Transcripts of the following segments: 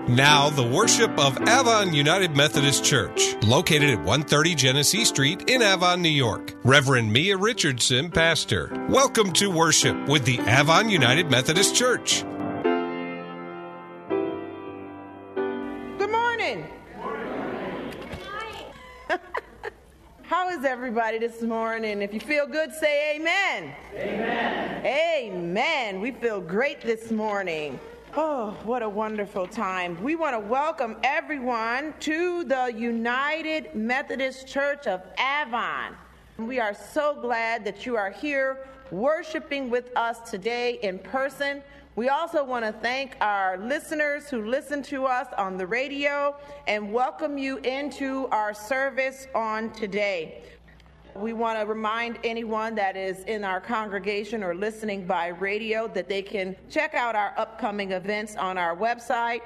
Now, the worship of Avon United Methodist Church, located at 130 Genesee Street in Avon, New York. Reverend Mia Richardson, pastor. Welcome to worship with the Avon United Methodist Church. Good morning. How is everybody this morning? If you feel good, say amen. Amen. Amen. We feel great this morning. Oh, what a wonderful time. We want to welcome everyone to the United Methodist Church of Avon. We are so glad that you are here worshiping with us today in person. We also want to thank our listeners who listen to us on the radio and welcome you into our service on today. We want to remind anyone that is in our congregation or listening by radio that they can check out our upcoming events on our website,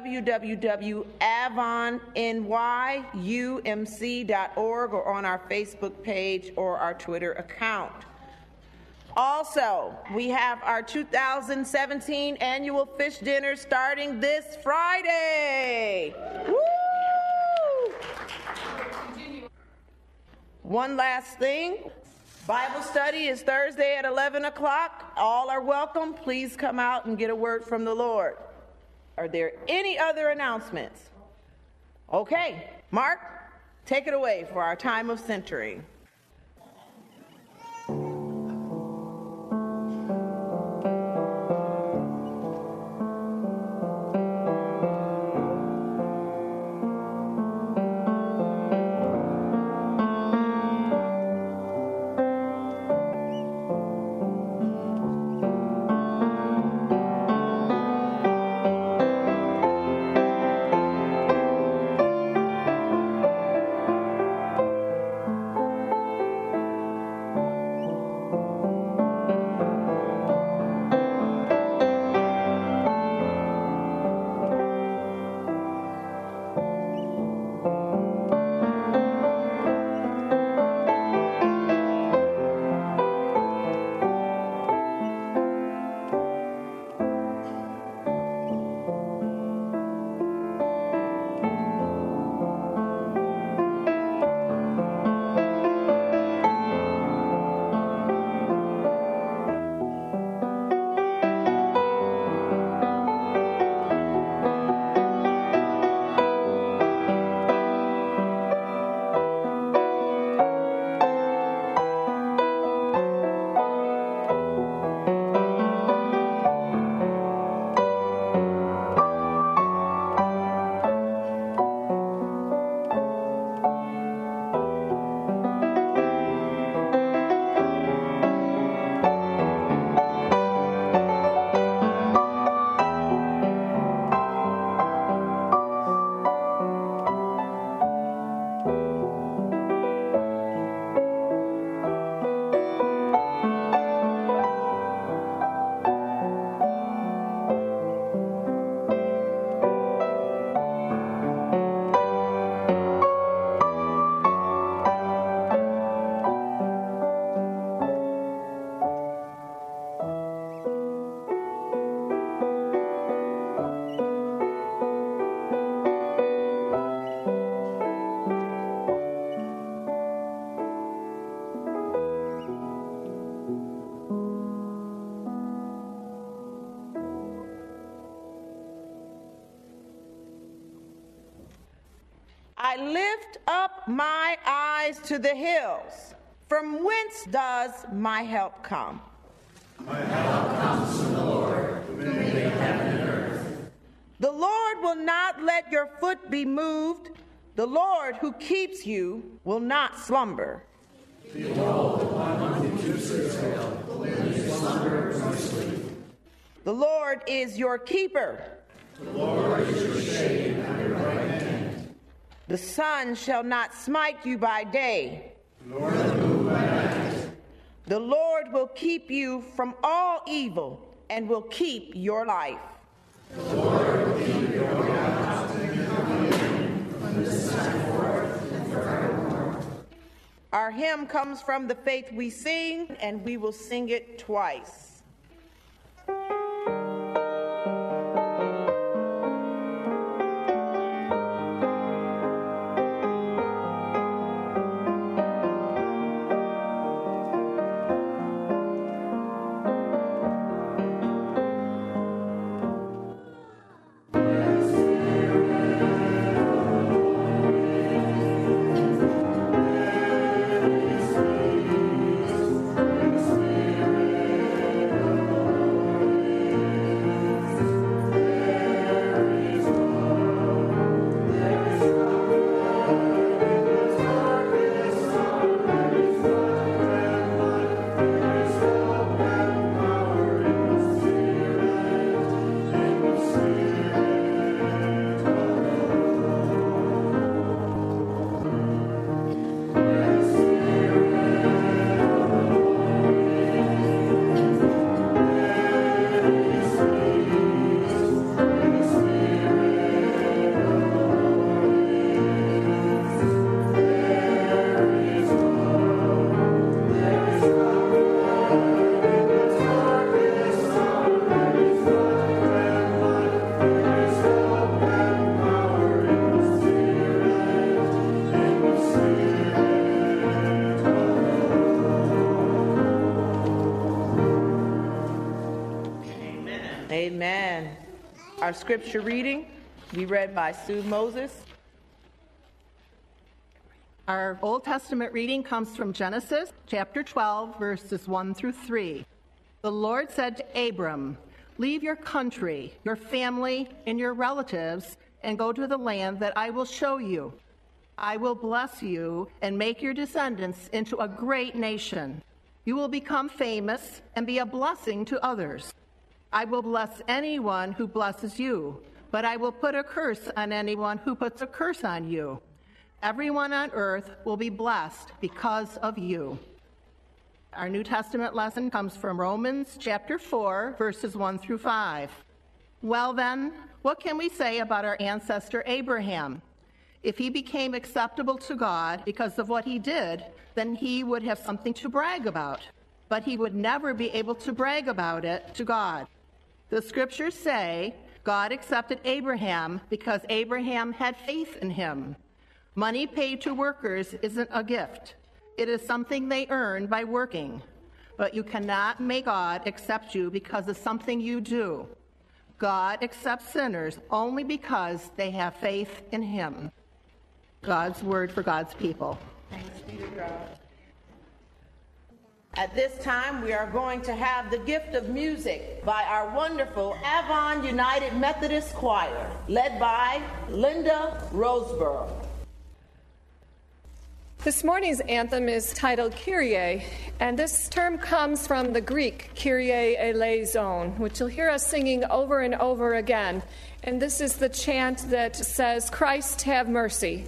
www.avonnyumc.org, or on our Facebook page or our Twitter account. Also, we have our 2017 annual fish dinner starting this Friday. Woo! One last thing, Bible study is Thursday at 11 o'clock. All are welcome. Please come out and get a word from the Lord. Are there any other announcements? Okay, Mark, take it away for our time of centering. I lift up my eyes to the hills. From whence does my help come? My help comes from the Lord, who made heaven and earth. The Lord will not let your foot be moved. The Lord who keeps you will not slumber. Behold, the one who keeps Israel will neither slumber nor sleep. The Lord is your keeper. The Lord is your shade under your right hand. The sun shall not smite you by day, nor the moon by night. The Lord will keep you from all evil and will keep your life. The Lord will keep your out and your coming from this time forth and forevermore. Our hymn comes from the Faith We Sing, and we will sing it twice. Our scripture reading will be read by Sue Moses. Our Old Testament reading comes from Genesis chapter 12, verses 1 through 3. The Lord said to Abram, "Leave your country, your family, and your relatives, and go to the land that I will show you. I will bless you and make your descendants into a great nation. You will become famous and be a blessing to others. I will bless anyone who blesses you, but I will put a curse on anyone who puts a curse on you. Everyone on earth will be blessed because of you." Our New Testament lesson comes from Romans chapter 4, verses 1 through 5. Well then, what can we say about our ancestor Abraham? If he became acceptable to God because of what he did, then he would have something to brag about. But he would never be able to brag about it to God. The scriptures say God accepted Abraham because Abraham had faith in him. Money paid to workers isn't a gift. It is something they earn by working. But you cannot make God accept you because of something you do. God accepts sinners only because they have faith in him. God's word for God's people. Thanks be to God. At this time, we are going to have the gift of music by our wonderful Avon United Methodist Choir, led by Linda Roseborough. This morning's anthem is titled Kyrie, and this term comes from the Greek Kyrie eleison, which you'll hear us singing over and over again. And this is the chant that says, "Christ have mercy."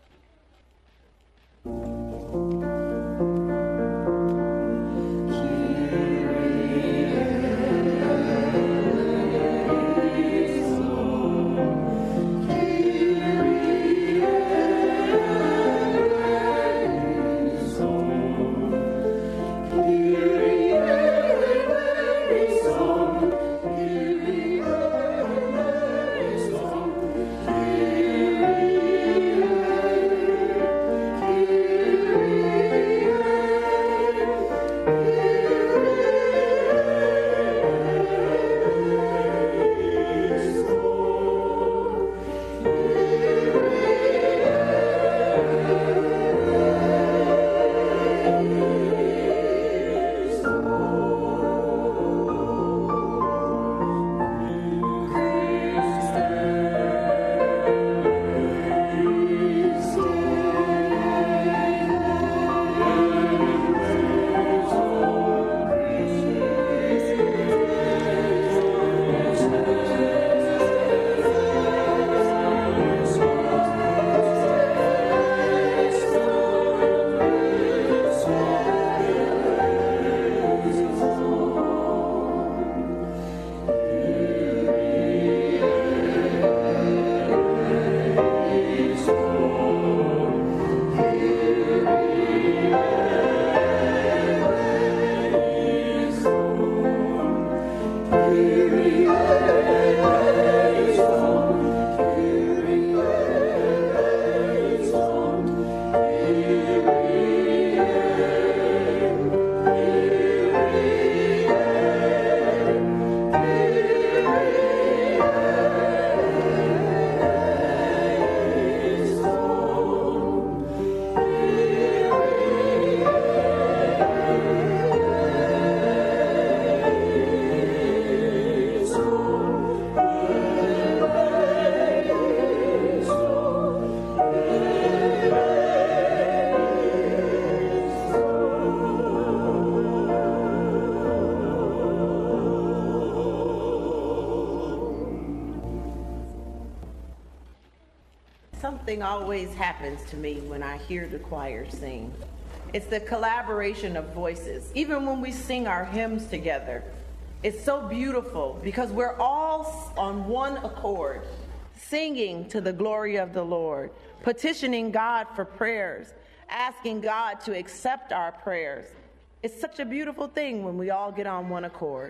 Something always happens to me when I hear the choir sing. It's the collaboration of voices. Even when we sing our hymns together, it's so beautiful because we're all on one accord, singing to the glory of the Lord, petitioning God for prayers, asking God to accept our prayers. It's such a beautiful thing when we all get on one accord.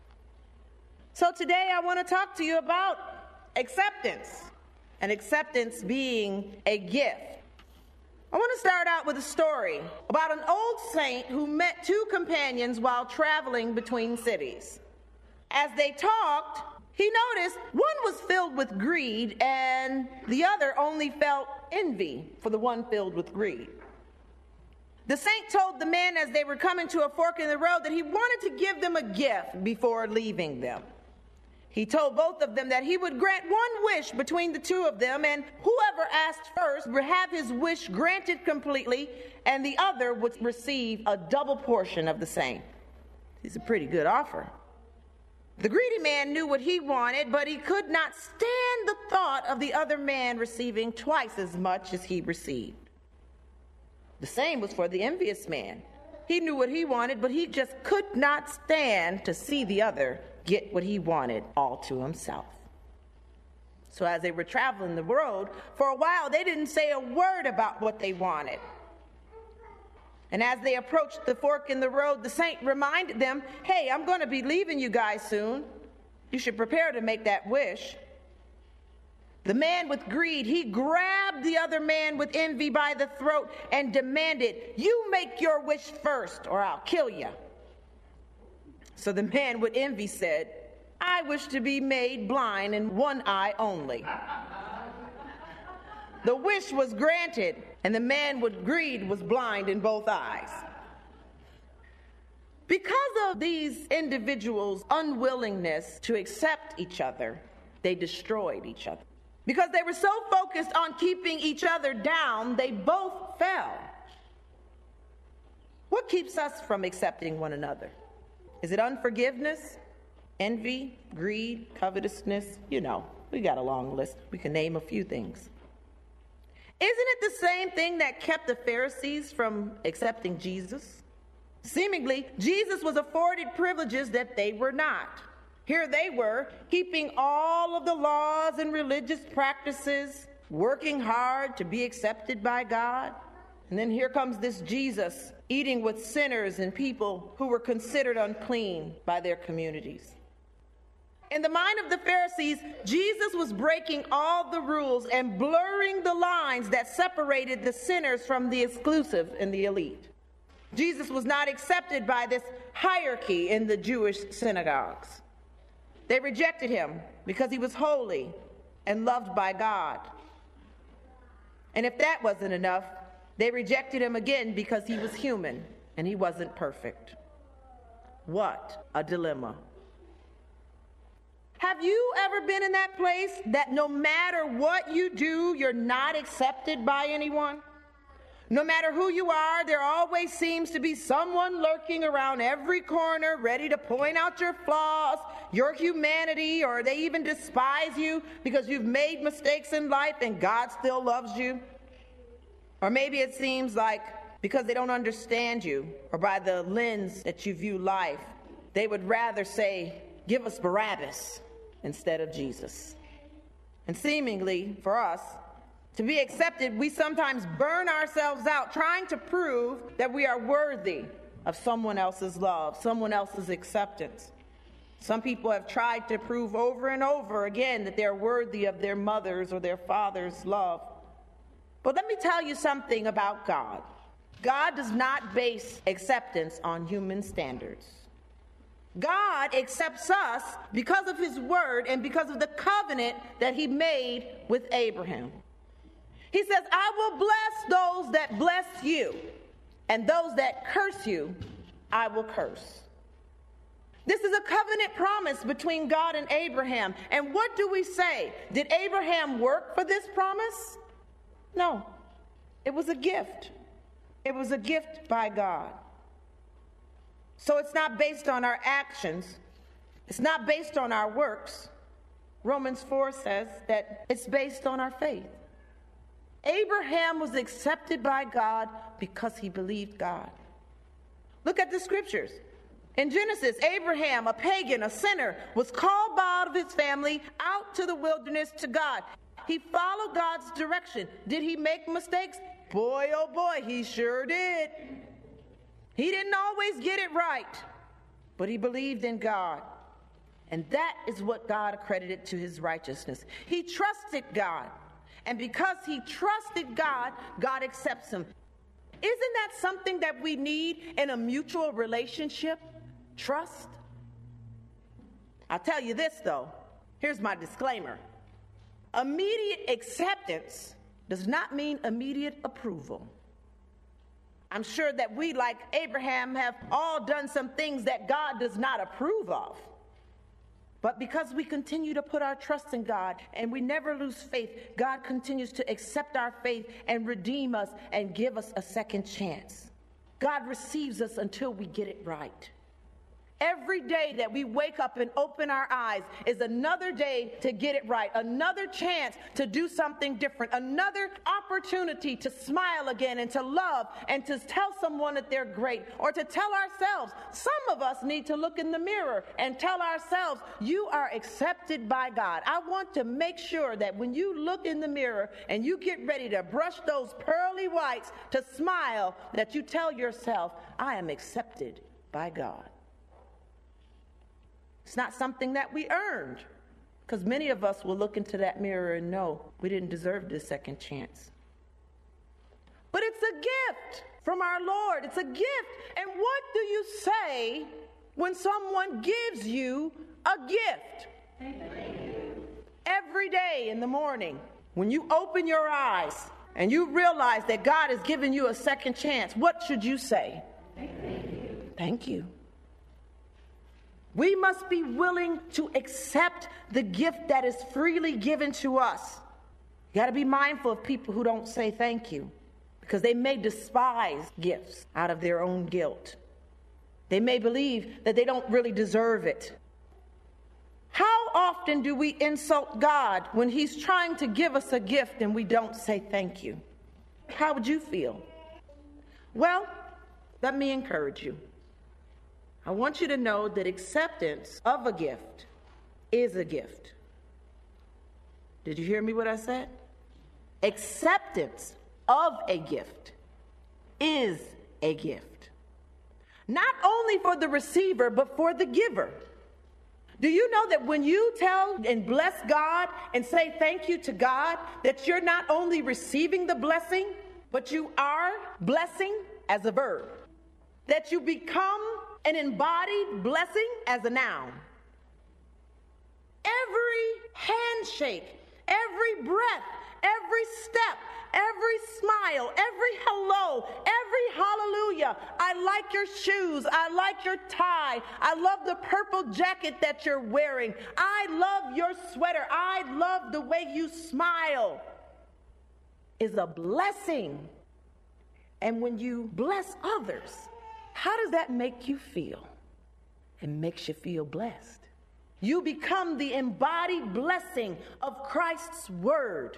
So today I want to talk to you about acceptance, and acceptance being a gift. I want to start out with a story about an old saint who met two companions while traveling between cities. As they talked, he noticed one was filled with greed, and the other only felt envy for the one filled with greed. The saint told the men as they were coming to a fork in the road that he wanted to give them a gift before leaving them. He told both of them that he would grant one wish between the two of them, and whoever asked first would have his wish granted completely, and the other would receive a double portion of the same. It's a pretty good offer. The greedy man knew what he wanted, but he could not stand the thought of the other man receiving twice as much as he received. The same was for the envious man. He knew what he wanted, but he just could not stand to see the other get what he wanted all to himself. So as they were traveling the road, for a while they didn't say a word about what they wanted. And as they approached the fork in the road, the saint reminded them, hey, I'm going to be leaving you guys soon. You should prepare to make that wish. The man with greed, he grabbed the other man with envy by the throat and demanded, you make your wish first or I'll kill you. So the man with envy said, I wish to be made blind in one eye only. The wish was granted, and the man with greed was blind in both eyes. Because of these individuals' unwillingness to accept each other, they destroyed each other. Because they were so focused on keeping each other down, they both fell. What keeps us from accepting one another? Is it unforgiveness, envy, greed, covetousness? You know, we got a long list. We can name a few things. Isn't it the same thing that kept the Pharisees from accepting Jesus? Seemingly, Jesus was afforded privileges that they were not. Here they were, keeping all of the laws and religious practices, working hard to be accepted by God. And then here comes this Jesus, eating with sinners and people who were considered unclean by their communities. In the mind of the Pharisees, Jesus was breaking all the rules and blurring the lines that separated the sinners from the exclusive and the elite. Jesus was not accepted by this hierarchy in the Jewish synagogues. They rejected him because he was holy and loved by God. And if that wasn't enough, they rejected him again because he was human and he wasn't perfect. What a dilemma. Have you ever been in that place that no matter what you do, you're not accepted by anyone? No matter who you are, there always seems to be someone lurking around every corner, ready to point out your flaws, your humanity, or they even despise you because you've made mistakes in life and God still loves you. Or maybe it seems like because they don't understand you or by the lens that you view life, they would rather say, give us Barabbas instead of Jesus. And seemingly for us, to be accepted, we sometimes burn ourselves out trying to prove that we are worthy of someone else's love, someone else's acceptance. Some people have tried to prove over and over again that they're worthy of their mother's or their father's love. But let me tell you something about God. God does not base acceptance on human standards. God accepts us because of his word and because of the covenant that he made with Abraham. He says, I will bless those that bless you, and those that curse you, I will curse. This is a covenant promise between God and Abraham. And what do we say? Did Abraham work for this promise? No. It was a gift. It was a gift by God. So it's not based on our actions. It's not based on our works. Romans 4 says that it's based on our faith. Abraham was accepted by God because he believed God. Look at the scriptures. In Genesis, Abraham, a pagan, a sinner, was called out of his family out to the wilderness to God. He followed God's direction. Did he make mistakes? Boy, oh boy, he sure did. He didn't always get it right, but he believed in God. And that is what God accredited to his righteousness. He trusted God. And because he trusted God, God accepts him. Isn't that something that we need in a mutual relationship? Trust. I'll tell you this, though. Here's my disclaimer. Immediate acceptance does not mean immediate approval. I'm sure that we, like Abraham, have all done some things that God does not approve of. But because we continue to put our trust in God and we never lose faith, God continues to accept our faith and redeem us and give us a second chance. God receives us until we get it right. Every day that we wake up and open our eyes is another day to get it right, another chance to do something different, another opportunity to smile again and to love and to tell someone that they're great, or to tell ourselves. Some of us need to look in the mirror and tell ourselves, you are accepted by God. I want to make sure that when you look in the mirror and you get ready to brush those pearly whites to smile, that you tell yourself, I am accepted by God. It's not something that we earned, because many of us will look into that mirror and know we didn't deserve this second chance. But it's a gift from our Lord. It's a gift. And what do you say when someone gives you a gift? Every day in the morning, when you open your eyes and you realize that God has given you a second chance, what should you say? Thank you. We must be willing to accept the gift that is freely given to us. You got to be mindful of people who don't say thank you, because they may despise gifts out of their own guilt. They may believe that they don't really deserve it. How often do we insult God when He's trying to give us a gift and we don't say thank you? How would you feel? Well, let me encourage you. I want you to know that acceptance of a gift is a gift. Did you hear me what I said? Acceptance of a gift is a gift. Not only for the receiver, but for the giver. Do you know that when you tell and bless God and say thank you to God, that you're not only receiving the blessing, but you are blessing as a verb? That you become an embodied blessing as a noun. Every handshake, every breath, every step, every smile, every hello, every hallelujah. I like your shoes. I like your tie. I love the purple jacket that you're wearing. I love your sweater. I love the way you smile. Is a blessing. And when you bless others, how does that make you feel? It makes you feel blessed. You become the embodied blessing of Christ's word.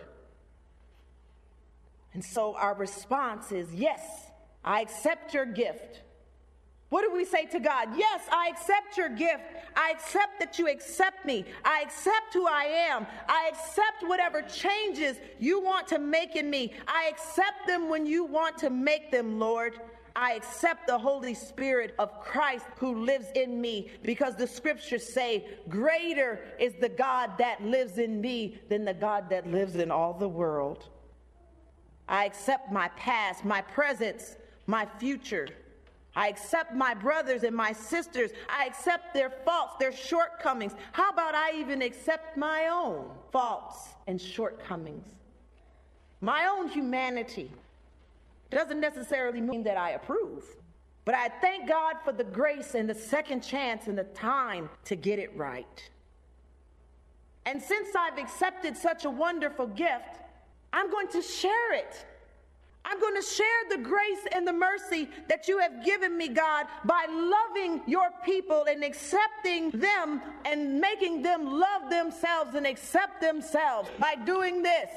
And so our response is, yes, I accept your gift. What do we say to God? Yes, I accept your gift. I accept that you accept me. I accept who I am. I accept whatever changes you want to make in me. I accept them when you want to make them, Lord. I accept the Holy Spirit of Christ who lives in me, because the scriptures say, greater is the God that lives in me than the God that lives in all the world. I accept my past, my present, my future. I accept my brothers and my sisters. I accept their faults, their shortcomings. How about I even accept my own faults and shortcomings? My own humanity. It doesn't necessarily mean that I approve, but I thank God for the grace and the second chance and the time to get it right. And since I've accepted such a wonderful gift, I'm going to share it. I'm going to share the grace and the mercy that you have given me, God, by loving your people and accepting them and making them love themselves and accept themselves by doing this.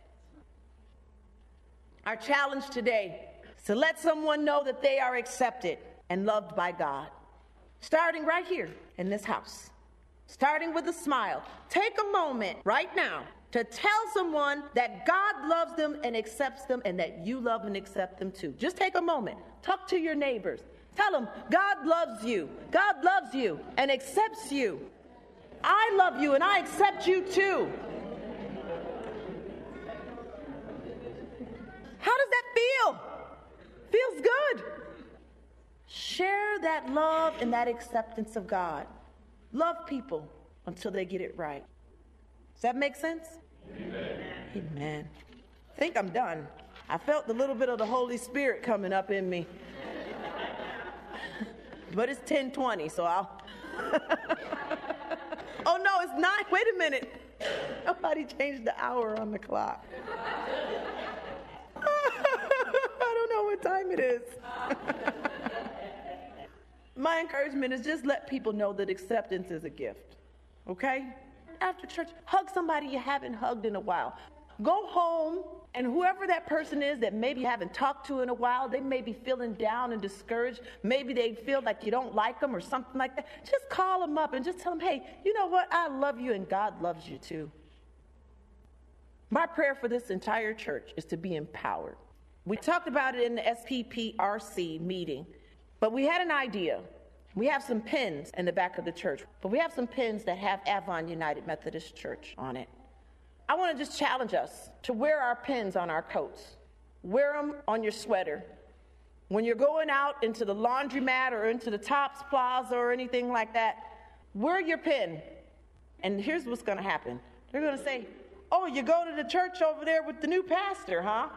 Our challenge today is to let someone know that they are accepted and loved by God. Starting right here in this house. Starting with a smile. Take a moment right now to tell someone that God loves them and accepts them, and that you love and accept them too. Just take a moment. Talk to your neighbors. Tell them God loves you. God loves you and accepts you. I love you and I accept you too. How does that feel? Feels good. Share that love and that acceptance of God. Love people until they get it right. Does that make sense? Amen. I think I'm done. I felt the little bit of the Holy Spirit coming up in me. But it's 10:20, so I'll... Oh, no, it's 9. Wait a minute. Nobody changed the hour on the clock. I don't know what time it is. My encouragement is just let people know that acceptance is a gift, okay? After church, hug somebody you haven't hugged in a while. Go home, and whoever that person is that maybe you haven't talked to in a while, they may be feeling down and discouraged. Maybe they feel like you don't like them or something like that. Just call them up and just tell them, hey, you know what? I love you, and God loves you too. My prayer for this entire church is to be empowered. We talked about it in the SPPRC meeting, but we had an idea. We have some pins in the back of the church, but we have some pins that have Avon United Methodist Church on it. I want to just challenge us to wear our pins on our coats. Wear them on your sweater. When you're going out into the laundromat or into the Tops Plaza or anything like that, wear your pin. And here's what's going to happen. They're going to say, oh, you go to the church over there with the new pastor, huh?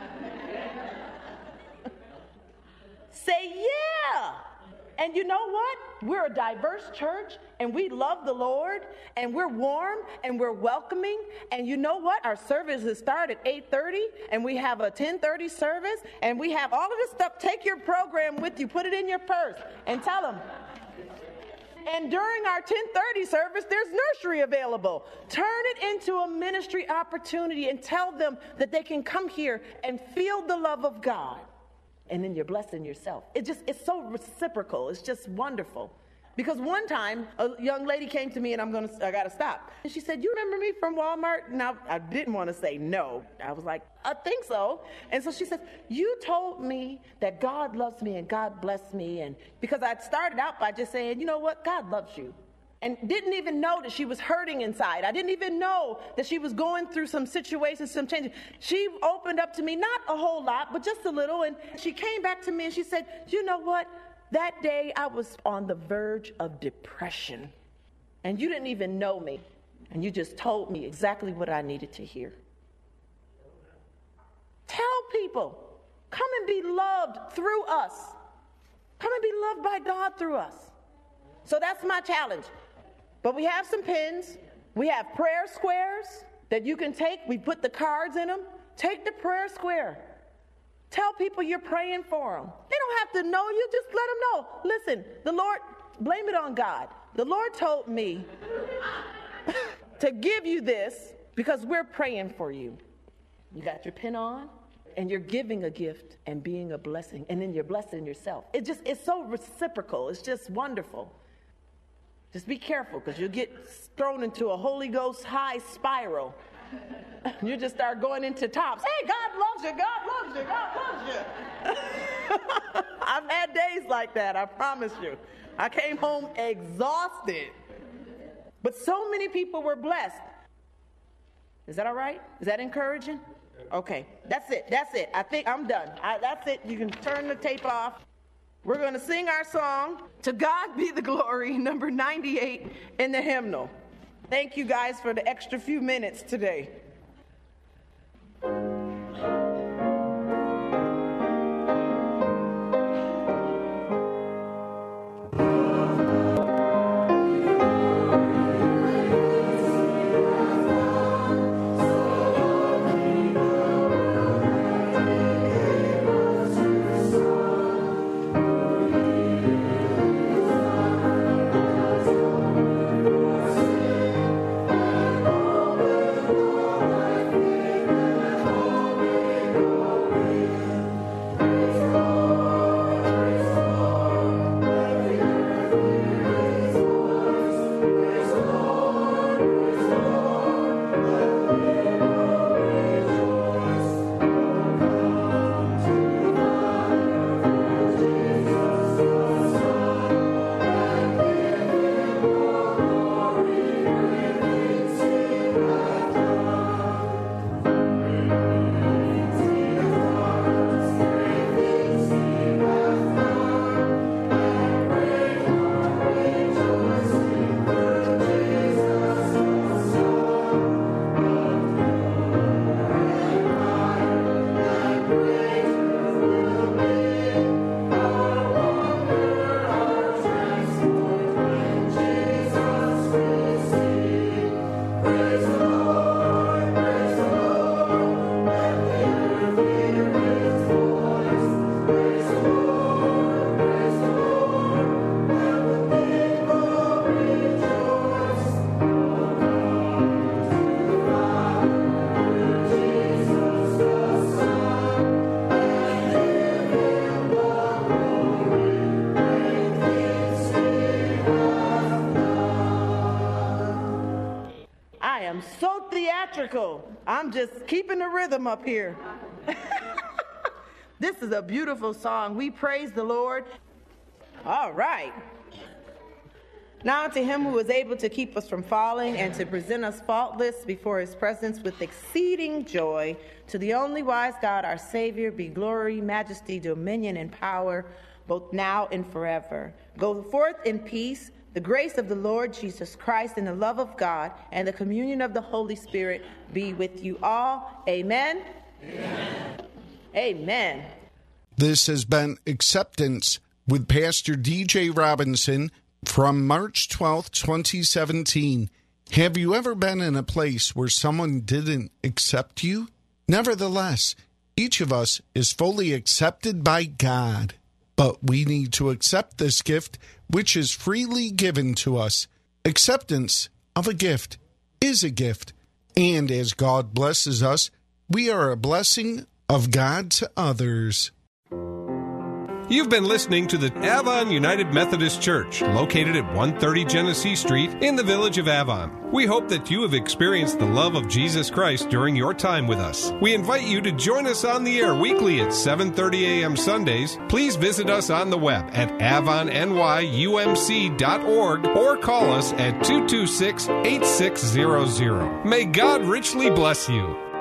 Say, yeah. And you know what? We're a diverse church, and we love the Lord, and we're warm, and we're welcoming. And you know what? Our services start at 8:30, and we have a 10:30 service, and we have all of this stuff. Take your program with you. Put it in your purse, and tell them. And during our 10:30 service, there's nursery available. Turn it into a ministry opportunity and tell them that they can come here and feel the love of God. And then you're blessing yourself. It's so reciprocal. It's just wonderful. Because one time, a young lady came to me, and I got to stop. And she said, you remember me from Walmart? And I didn't want to say no. I was like, I think so. And so she said, you told me that God loves me and God blessed me. And because I started out by just saying, you know what? God loves you. And didn't even know that she was hurting inside. I didn't even know that she was going through some situations, some changes. She opened up to me, not a whole lot, but just a little. And she came back to me and she said, you know what? That day I was on the verge of depression. And you didn't even know me. And you just told me exactly what I needed to hear. Tell people, come and be loved through us. Come and be loved by God through us. So that's my challenge. But we have some pins. We have prayer squares that you can take. We put the cards in them. Take the prayer square. Tell people you're praying for them. They don't have to know you. Just let them know. Listen, the Lord, blame it on God. The Lord told me to give you this because we're praying for you. You got your pin on, and you're giving a gift and being a blessing, and then you're blessing yourself. It's so reciprocal. It's just wonderful. Just be careful, because you'll get thrown into a Holy Ghost high spiral. You just start going into tops. Hey, God loves you. God loves you. God loves you. I've had days like that, I promise you. I came home exhausted. But so many people were blessed. Is that all right? Is that encouraging? Okay, that's it. I think I'm done. That's it. You can turn the tape off. We're going to sing our song, To God Be the Glory, number 98 in the hymnal. Thank you guys for the extra few minutes today. Oh, theatrical. I'm just keeping the rhythm up here. This is a beautiful song. We praise the Lord. All right. Now to him who is able to keep us from falling and to present us faultless before his presence with exceeding joy, to the only wise God, our Savior, be glory, majesty, dominion, and power, both now and forever. Go forth in peace. The grace of the Lord Jesus Christ and the love of God and the communion of the Holy Spirit be with you all. Amen. Amen. Amen. This has been Acceptance with Pastor D.J. Robinson from March 12th, 2017. Have you ever been in a place where someone didn't accept you? Nevertheless, each of us is fully accepted by God. But we need to accept this gift, which is freely given to us. Acceptance of a gift is a gift. And as God blesses us, we are a blessing of God to others. You've been listening to the Avon United Methodist Church, located at 130 Genesee Street in the village of Avon. We hope that you have experienced the love of Jesus Christ during your time with us. We invite you to join us on the air weekly at 7:30 a.m. Sundays. Please visit us on the web at avonnyumc.org or call us at 226-8600. May God richly bless you.